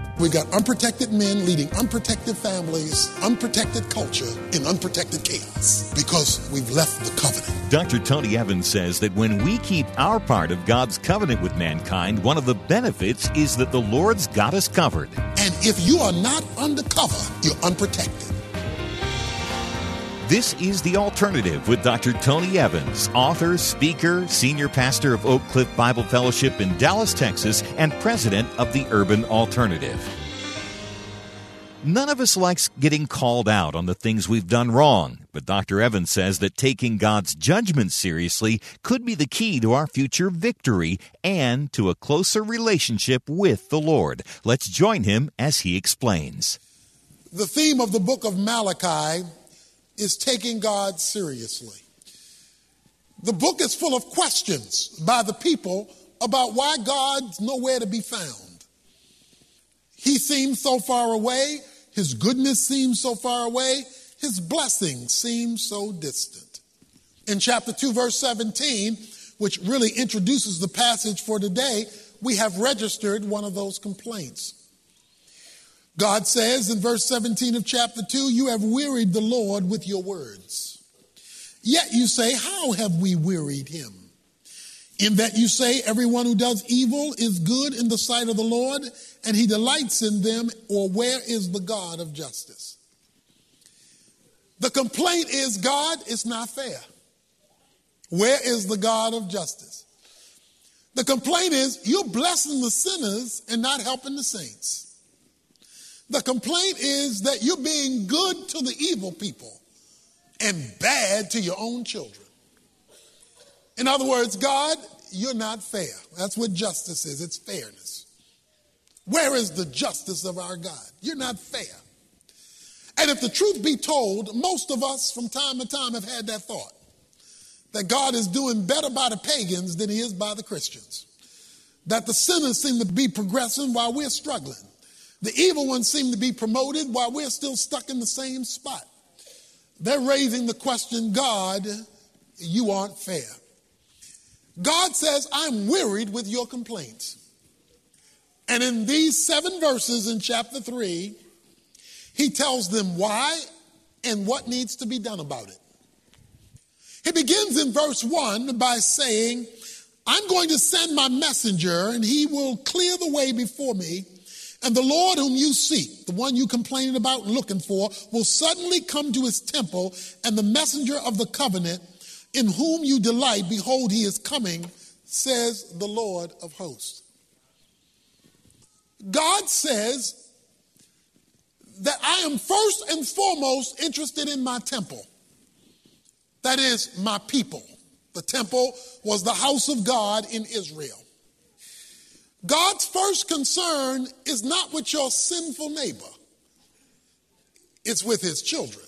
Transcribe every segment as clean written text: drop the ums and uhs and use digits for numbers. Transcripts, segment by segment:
We've got unprotected men leading unprotected families, unprotected culture, in unprotected chaos because we've left the covenant. Dr. Tony Evans says that when we keep our part of God's covenant with mankind, one of the benefits is that the Lord's got us covered. And if you are not under cover, you're unprotected. This is The Alternative with Dr. Tony Evans, author, speaker, senior pastor of Oak Cliff Bible Fellowship in Dallas, Texas, and president of the Urban Alternative. None of us likes getting called out on the things we've done wrong, but Dr. Evans says that taking God's judgment seriously could be the key to our future victory and to a closer relationship with the Lord. Let's join him as he explains. The theme of the book of Malachi is taking God seriously. The book is full of questions by the people about why God's nowhere to be found. He seems so far away. His goodness seems so far away. His blessings seem so distant. In chapter 2, verse 17, which really introduces the passage for today, we have registered one of those complaints. God says in verse 17 of chapter 2, you have wearied the Lord with your words. Yet you say, how have we wearied him? In that you say, everyone who does evil is good in the sight of the Lord, and he delights in them, or where is the God of justice? The complaint is, God, it's not fair. Where is the God of justice? The complaint is, you're blessing the sinners and not helping the saints. The complaint is that you're being good to the evil people and bad to your own children. In other words, God, you're not fair. That's what justice is. It's fairness. Where is the justice of our God? You're not fair. And if the truth be told, most of us from time to time have had that thought, that God is doing better by the pagans than he is by the Christians. That the sinners seem to be progressing while we're struggling. The evil ones seem to be promoted while we're still stuck in the same spot. They're raising the question, God, you aren't fair. God says, I'm wearied with your complaints. And in these 7 verses in chapter 3, he tells them why and what needs to be done about it. He begins in verse 1 by saying, I'm going to send my messenger and he will clear the way before me. And the Lord whom you seek, the one you complaining about and looking for, will suddenly come to his temple, and the messenger of the covenant in whom you delight, behold, he is coming, says the Lord of hosts. God says that I am first and foremost interested in my temple. That is, my people. The temple was the house of God in Israel. God's first concern is not with your sinful neighbor. It's with his children.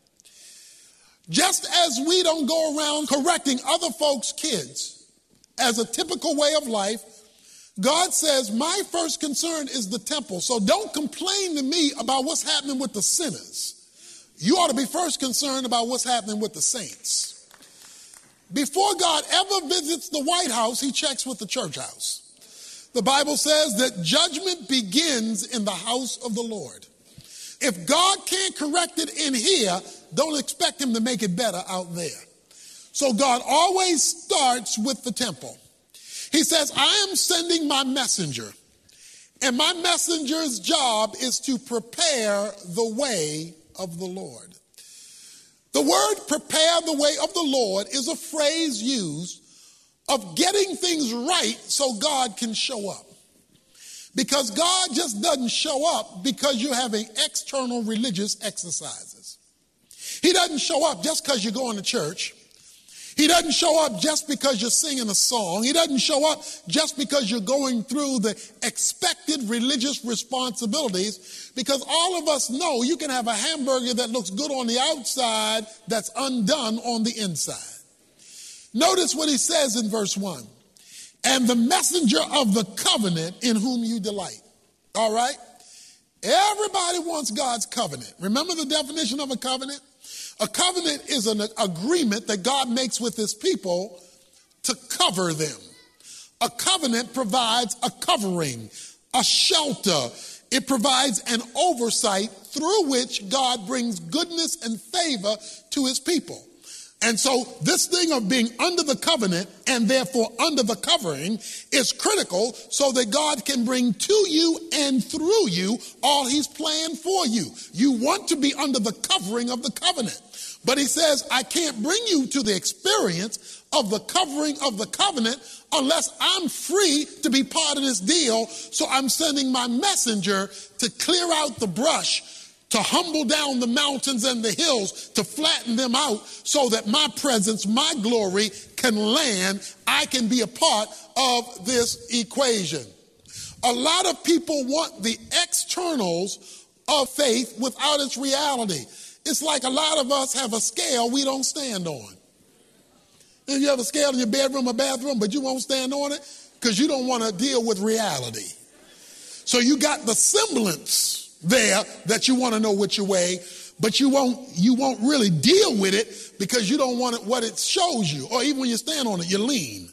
Just as we don't go around correcting other folks' kids as a typical way of life, God says, my first concern is the temple. So don't complain to me about what's happening with the sinners. You ought to be first concerned about what's happening with the saints. Before God ever visits the White House, he checks with the church house. The Bible says that judgment begins in the house of the Lord. If God can't correct it in here, don't expect him to make it better out there. So God always starts with the temple. He says, I am sending my messenger, and my messenger's job is to prepare the way of the Lord. The word prepare the way of the Lord is a phrase used of getting things right so God can show up. Because God just doesn't show up because you're having external religious exercises. He doesn't show up just because you're going to church. He doesn't show up just because you're singing a song. He doesn't show up just because you're going through the expected religious responsibilities, because all of us know you can have a hamburger that looks good on the outside that's undone on the inside. Notice what he says in verse 1. And the messenger of the covenant in whom you delight. All right? Everybody wants God's covenant. Remember the definition of a covenant? A covenant is an agreement that God makes with his people to cover them. A covenant provides a covering, a shelter. It provides an oversight through which God brings goodness and favor to his people. And so this thing of being under the covenant and therefore under the covering is critical so that God can bring to you and through you all he's planned for you. You want to be under the covering of the covenant. But he says, I can't bring you to the experience of the covering of the covenant unless I'm free to be part of this deal. So I'm sending my messenger to clear out the brush, to humble down the mountains and the hills, to flatten them out so that my presence, my glory can land. I can be a part of this equation. A lot of people want the externals of faith without its reality. It's like a lot of us have a scale we don't stand on. And you have a scale in your bedroom or bathroom, but you won't stand on it because you don't want to deal with reality. So you got the semblance there that you want to know which way, but you won't really deal with it because you don't want it what it shows you. Or even when you stand on it, you lean.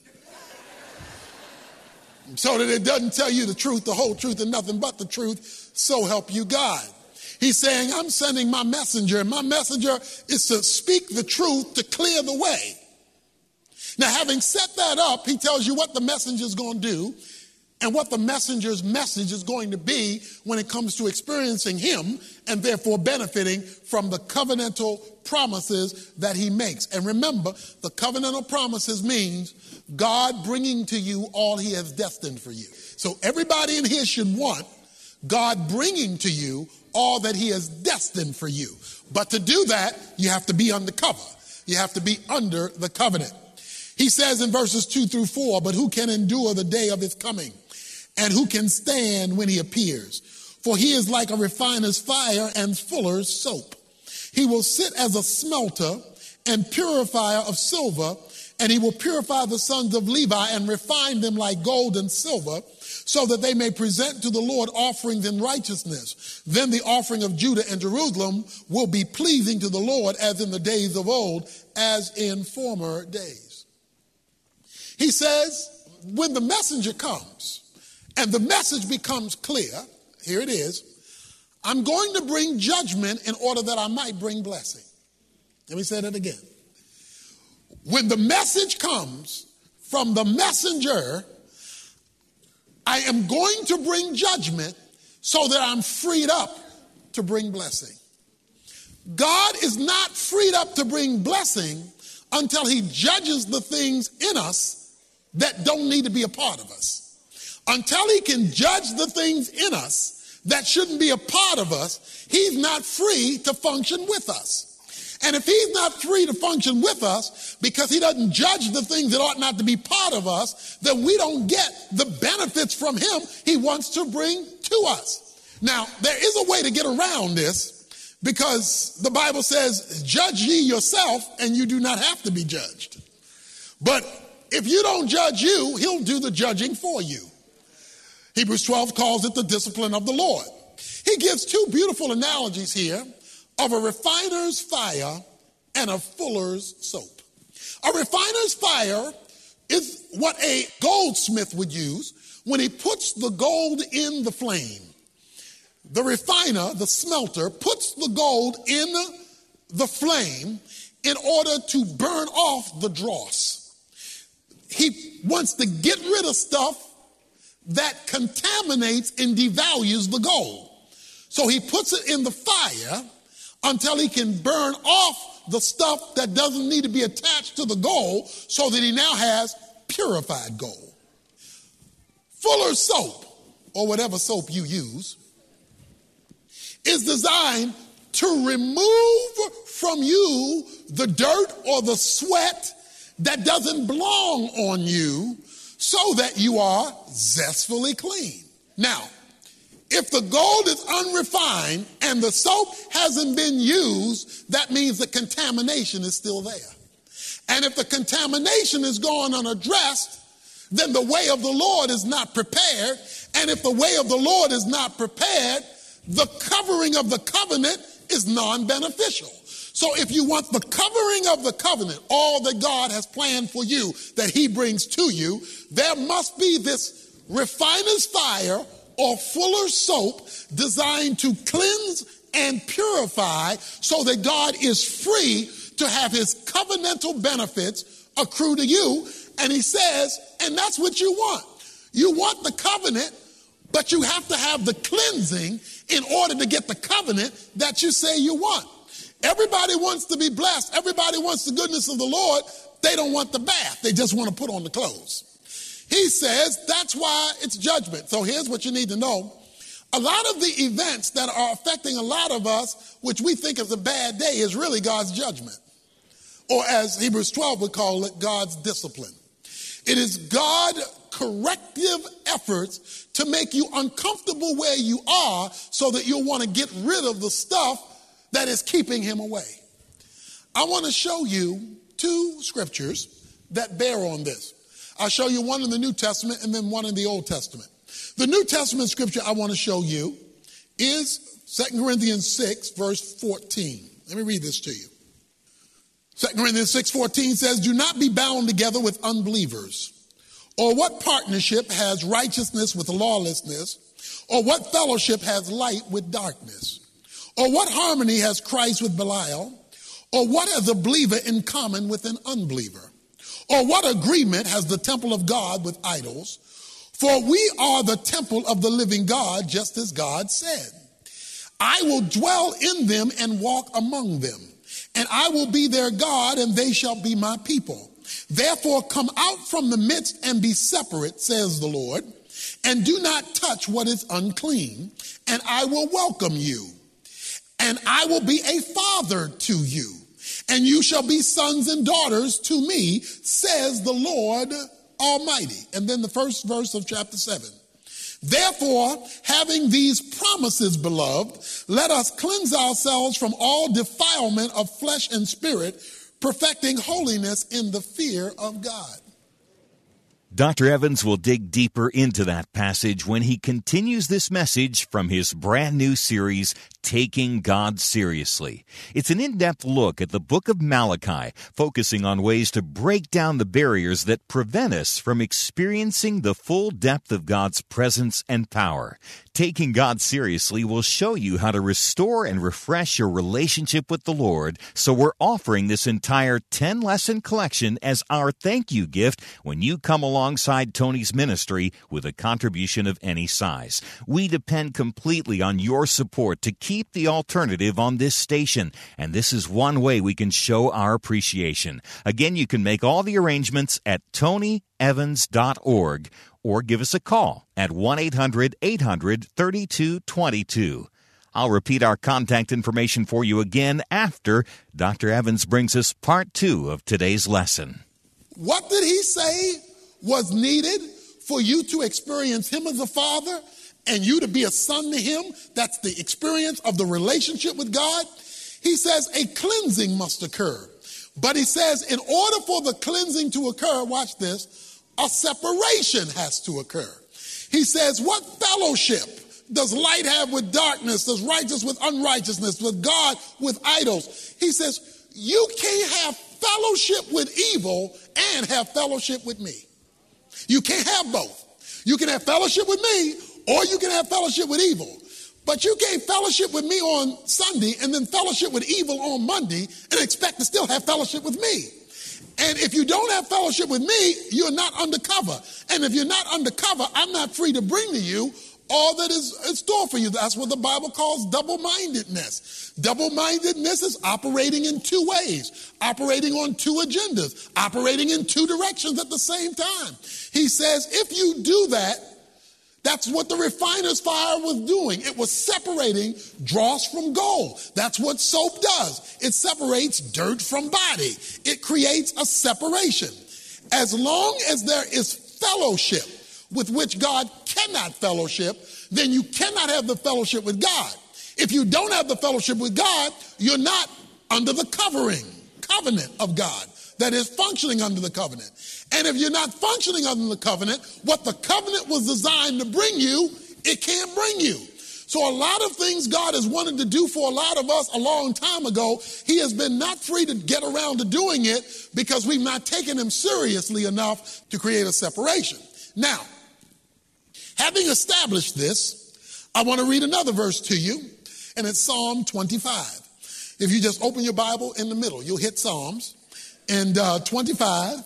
So that it doesn't tell you the truth, the whole truth, and nothing but the truth. So help you God. He's saying, I'm sending my messenger, and my messenger is to speak the truth to clear the way. Now, having set that up, he tells you what the messenger is going to do and what the messenger's message is going to be when it comes to experiencing him and therefore benefiting from the covenantal promises that he makes. And remember, the covenantal promises means God bringing to you all he has destined for you. So everybody in here should want God bringing to you all that he has destined for you. But to do that, you have to be undercover. You have to be under the covenant. He says in verses 2-4, but who can endure the day of his coming? And who can stand when he appears? For he is like a refiner's fire and fuller's soap. He will sit as a smelter and purifier of silver, and he will purify the sons of Levi and refine them like gold and silver, so that they may present to the Lord offerings in righteousness. Then the offering of Judah and Jerusalem will be pleasing to the Lord as in the days of old, as in former days. He says, when the messenger comes and the message becomes clear, here it is, I'm going to bring judgment in order that I might bring blessing. Let me say that again. When the message comes from the messenger, I am going to bring judgment so that I'm freed up to bring blessing. God is not freed up to bring blessing until he judges the things in us that don't need to be a part of us. Until he can judge the things in us that shouldn't be a part of us, he's not free to function with us. And if he's not free to function with us because he doesn't judge the things that ought not to be part of us, then we don't get the benefits from him he wants to bring to us. Now, there is a way to get around this because the Bible says, judge ye yourself and you do not have to be judged. But if you don't judge you, he'll do the judging for you. Hebrews 12 calls it the discipline of the Lord. He gives two beautiful analogies here of a refiner's fire and a fuller's soap. A refiner's fire is what a goldsmith would use when he puts the gold in the flame. The refiner, the smelter, puts the gold in the flame in order to burn off the dross. He wants to get rid of stuff that contaminates and devalues the gold. So he puts it in the fire until he can burn off the stuff that doesn't need to be attached to the gold so that he now has purified gold. Fuller's soap, or whatever soap you use, is designed to remove from you the dirt or the sweat that doesn't belong on you so that you are zestfully clean. Now, if the gold is unrefined and the soap hasn't been used, that means the contamination is still there. And if the contamination is gone unaddressed, then the way of the Lord is not prepared. And if the way of the Lord is not prepared, the covering of the covenant is non-beneficial. So if you want the covering of the covenant, all that God has planned for you, that he brings to you, there must be this refiner's fire or Fuller soap designed to cleanse and purify so that God is free to have his covenantal benefits accrue to you. And he says, and that's what you want. You want the covenant, but you have to have the cleansing in order to get the covenant that you say you want. Everybody wants to be blessed. Everybody wants the goodness of the Lord. They don't want the bath. They just want to put on the clothes. He says that's why it's judgment. So here's what you need to know. A lot of the events that are affecting a lot of us, which we think is a bad day, is really God's judgment. Or as Hebrews 12 would call it, God's discipline. It is God corrective efforts to make you uncomfortable where you are so that you'll want to get rid of the stuff that is keeping him away. I want to show you two scriptures that bear on this. I'll show you one in the New Testament and then one in the Old Testament. The New Testament scripture I want to show you is 2 Corinthians 6, verse 14. Let me read this to you. 2 Corinthians 6:14 says, do not be bound together with unbelievers. Or what partnership has righteousness with lawlessness? Or what fellowship has light with darkness? Or what harmony has Christ with Belial? Or what has a believer in common with an unbeliever? Or what agreement has the temple of God with idols? For we are the temple of the living God, just as God said. I will dwell in them and walk among them, and I will be their God, and they shall be my people. Therefore come out from the midst and be separate, says the Lord, and do not touch what is unclean, and I will welcome you. And I will be a father to you, and you shall be sons and daughters to me, says the Lord Almighty. And then the first verse of chapter 7. Therefore, having these promises, beloved, let us cleanse ourselves from all defilement of flesh and spirit, perfecting holiness in the fear of God. Dr. Evans will dig deeper into that passage when he continues this message from his brand new series, Taking God Seriously. It's an in-depth look at the book of Malachi, focusing on ways to break down the barriers that prevent us from experiencing the full depth of God's presence and power. Taking God Seriously will show you how to restore and refresh your relationship with the Lord, so we're offering this entire 10-lesson collection as our thank you gift when you come alongside Tony's ministry with a contribution of any size. We depend completely on your support to keep the alternative on this station, and this is one way we can show our appreciation. Again, you can make all the arrangements at tonyevans.org or give us a call at 1-800-800-3222. I'll repeat our contact information for you again after Dr. Evans brings us part 2 of today's lesson. What did he say was needed for you to experience him as a father and you to be a son to him? That's the experience of the relationship with God. He says a cleansing must occur. But he says in order for the cleansing to occur, watch this, a separation has to occur. He says, what fellowship does light have with darkness? Does righteousness with unrighteousness? With God with idols? He says, you can't have fellowship with evil and have fellowship with me. You can't have both. You can have fellowship with me or you can have fellowship with evil. But you can't fellowship with me on Sunday and then fellowship with evil on Monday and expect to still have fellowship with me. And if you don't have fellowship with me, you're not undercover. And if you're not undercover, I'm not free to bring to you all that is in store for you. That's what the Bible calls double-mindedness. Double-mindedness is operating in two ways, operating on two agendas, operating in two directions at the same time. He says, if you do that, that's what the refiner's fire was doing. It was separating dross from gold. That's what soap does. It separates dirt from body. It creates a separation. As long as there is fellowship with which God cannot fellowship, then you cannot have the fellowship with God. If you don't have the fellowship with God, you're not under the covenant of God that is functioning under the covenant. And if you're not functioning under the covenant, what the covenant was designed to bring you, it can't bring you. So a lot of things God has wanted to do for a lot of us a long time ago, he has been not free to get around to doing it because we've not taken him seriously enough to create a separation. Now, Having established this, I want to read another verse to you, and it's Psalm 25. If you just open your Bible in the middle, you'll hit Psalms. And 25,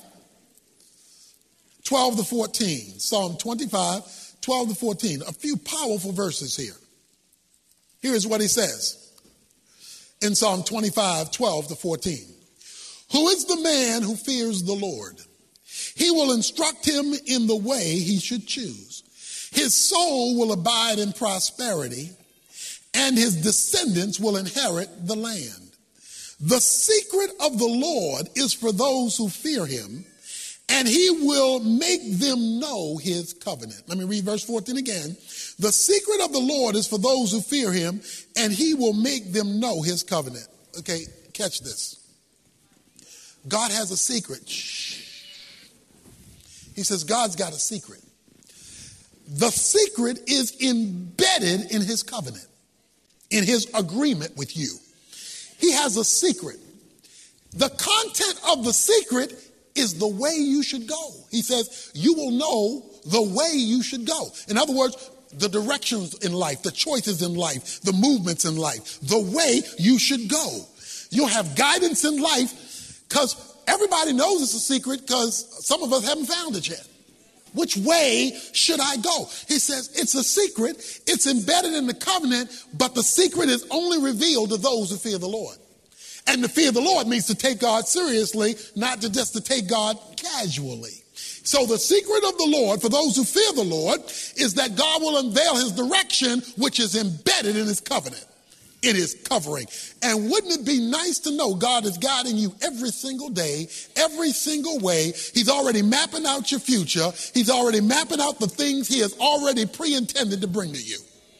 12 to 14. Psalm 25, 12 to 14. A few powerful verses here. Here's what he says in Psalm 25, 12 to 14. Who is the man who fears the Lord? He will instruct him in the way he should choose. His soul will abide in prosperity, and his descendants will inherit the land. The secret of the Lord is for those who fear him, and he will make them know his covenant. Let me read verse 14 again. The secret of the Lord is for those who fear him, and he will make them know his covenant. Okay, catch this. God has a secret. Shh. He says God's got a secret. The secret is embedded in his covenant, in his agreement with you. He has a secret. The content of the secret is the way you should go. He says you will know the way you should go. In other words, the directions in life, the choices in life, the movements in life, the way you should go. You'll have guidance in life because everybody knows it's a secret because some of us haven't found it yet. Which way should I go? He says it's a secret. It's embedded in the covenant, but the secret is only revealed to those who fear the Lord. And to fear the Lord means to take God seriously, not just to take God casually. So the secret of the Lord, for those who fear the Lord, is that God will unveil his direction, which is embedded in his covenant. It is covering. And wouldn't it be nice to know God is guiding you every single day, every single way? He's already mapping out your future. He's already mapping out the things he has already pre-intended to bring to you.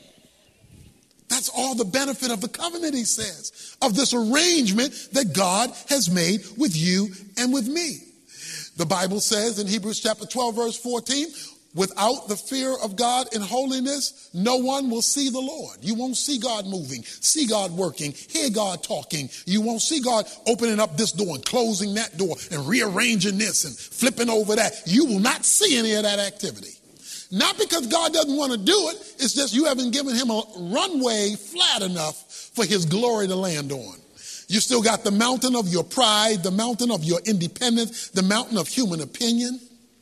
That's all the benefit of the covenant, he says, of this arrangement that God has made with you and with me. The Bible says in Hebrews chapter 12, verse 14, without the fear of God and holiness, no one will see the Lord. You won't see God moving, see God working, hear God talking. You won't see God opening up this door and closing that door and rearranging this and flipping over that. You will not see any of that activity. Not because God doesn't want to do it. It's just you haven't given him a runway flat enough for his glory to land on. You still got the mountain of your pride, the mountain of your independence, the mountain of human opinion.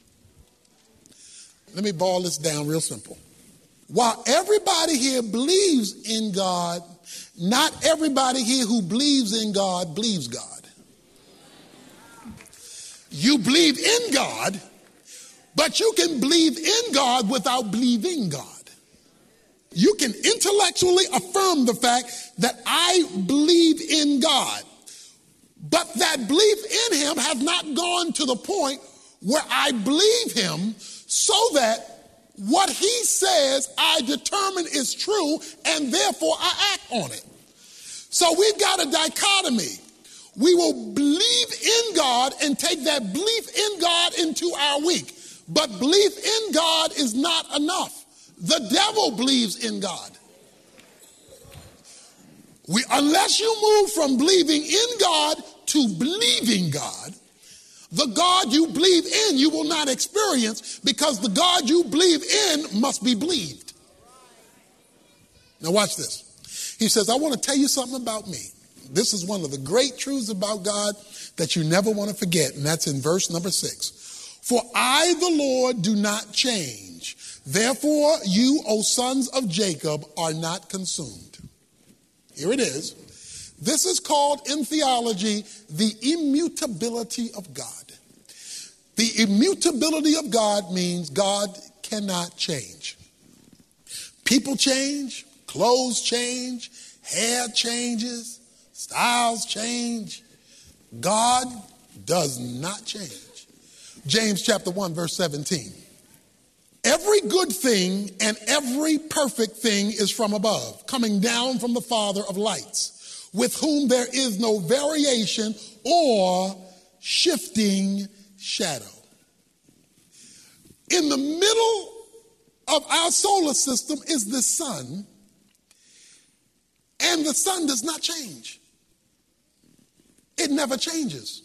Let me boil this down real simple. While everybody here believes in God, not everybody here who believes in God believes God. You believe in God, but you can believe in God without believing God. You can intellectually affirm the fact that I believe in God, but that belief in him has not gone to the point where I believe him so that what he says I determine is true and therefore I act on it. So we've got a dichotomy. We will believe in God and take that belief in God into our week. But belief in God is not enough. The devil believes in God. Unless you move from believing in God to believing God, the God you believe in you will not experience because the God you believe in must be believed. Now watch this. He says, I want to tell you something about me. This is one of the great truths about God that you never want to forget, and that's in verse number 6. For I, the Lord, do not change. Therefore, you, O sons of Jacob, are not consumed. Here it is. This is called in theology the immutability of God. The immutability of God means God cannot change. People change, clothes change, hair changes, styles change. God does not change. James chapter 1, verse 17. Every good thing and every perfect thing is from above, coming down from the Father of lights, with whom there is no variation or shifting shadow. In the middle of our solar system is the sun, and the sun does not change. It never changes.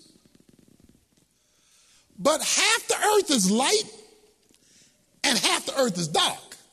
But half the earth is light and half the earth is dark.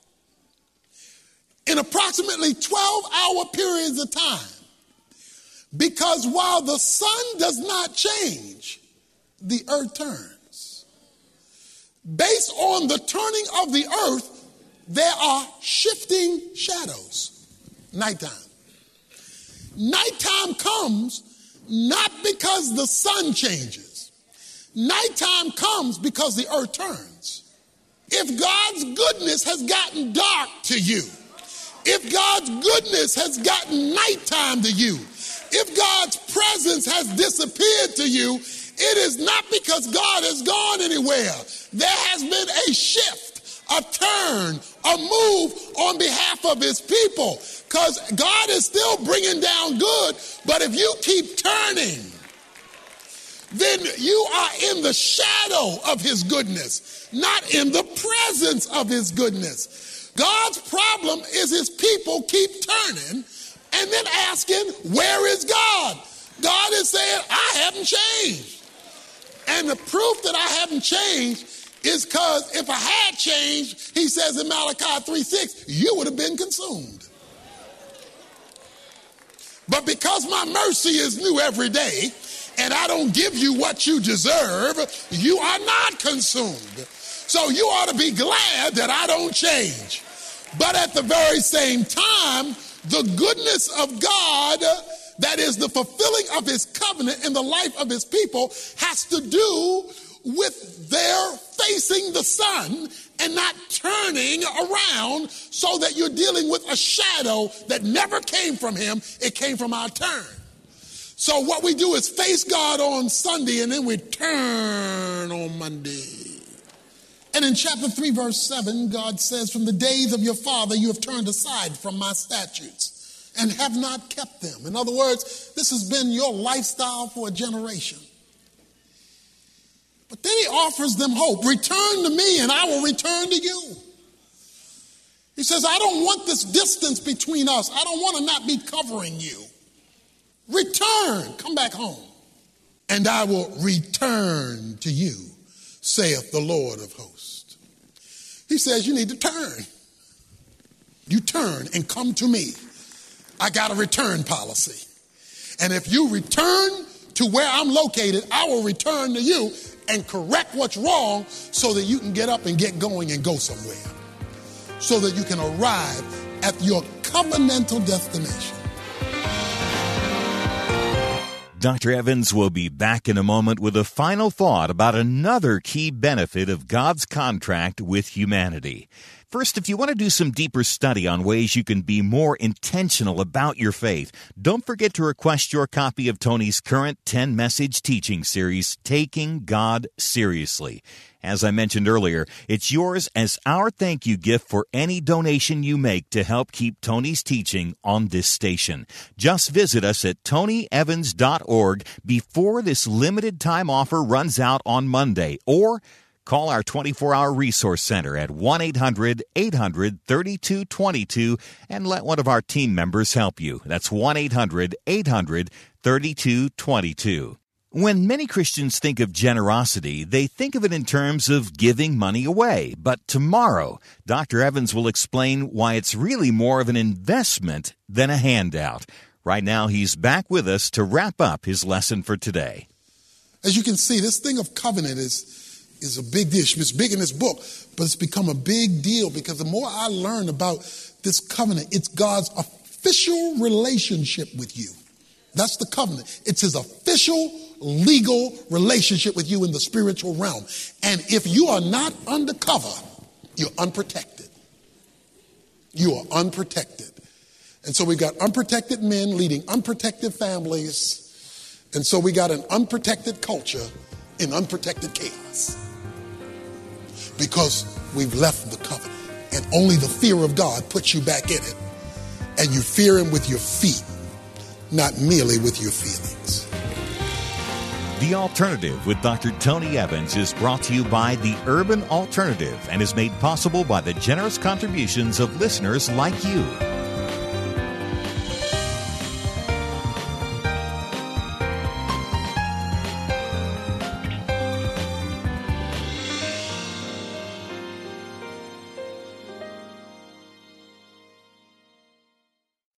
in approximately 12-hour periods of time. Because while the sun does not change, the earth turns. Based on the turning of the earth, there are shifting shadows. Nighttime. Nighttime comes not because the sun changes. Nighttime comes because the earth turns. If God's goodness has gotten dark to you, if God's goodness has gotten nighttime to you, if God's presence has disappeared to you, it is not because God has gone anywhere. There has been a shift, a turn, a move on behalf of his people. Because God is still bringing down good, but if you keep turning, then you are in the shadow of his goodness, not in the presence of his goodness. God's problem is his people keep turning and then asking, where is God? God is saying, I haven't changed. And the proof that I haven't changed is because if I had changed, he says in Malachi 3:6, you would have been consumed. But because my mercy is new every day, and I don't give you what you deserve, you are not consumed. So you ought to be glad that I don't change. But at the very same time, the goodness of God, that is the fulfilling of his covenant in the life of his people, has to do with their facing the sun and not turning around, so that you're dealing with a shadow that never came from him. It came from our turn. So what we do is face God on Sunday and then we turn on Monday. And in chapter 3, verse 7, God says, from the days of your father you have turned aside from my statutes and have not kept them. In other words, this has been your lifestyle for a generation. But then he offers them hope. Return to me and I will return to you. He says, I don't want this distance between us. I don't want to not be covering you. Return, come back home, and I will return to you, saith the Lord of hosts. He says you need to turn. You turn and come to me. I got a return policy. And if you return to where I'm located, I will return to you and correct what's wrong so that you can get up and get going and go somewhere, so that you can arrive at your covenantal destination. Dr. Evans will be back in a moment with a final thought about another key benefit of God's contract with humanity. First, if you want to do some deeper study on ways you can be more intentional about your faith, don't forget to request your copy of Tony's current 10-message teaching series, Taking God Seriously. As I mentioned earlier, it's yours as our thank you gift for any donation you make to help keep Tony's teaching on this station. Just visit us at tonyevans.org before this limited time offer runs out on Monday, or call our 24-hour resource center at 1-800-800-3222 and let one of our team members help you. That's 1-800-800-3222. When many Christians think of generosity, they think of it in terms of giving money away. But tomorrow, Dr. Evans will explain why it's really more of an investment than a handout. Right now, he's back with us to wrap up his lesson for today. As you can see, this thing of covenant is a big dish. It's big in this book, but it's become a big deal because the more I learn about this covenant, it's God's official relationship with you. That's the covenant. It's his official legal relationship with you in the spiritual realm. And if you are not under cover, you're unprotected. You are unprotected. And so we got unprotected men leading unprotected families. And so we got an unprotected culture in unprotected chaos. Because we've left the covenant. And only the fear of God puts you back in it. And you fear him with your feet, not merely with your feelings. The Alternative with Dr. Tony Evans is brought to you by the Urban Alternative and is made possible by the generous contributions of listeners like you.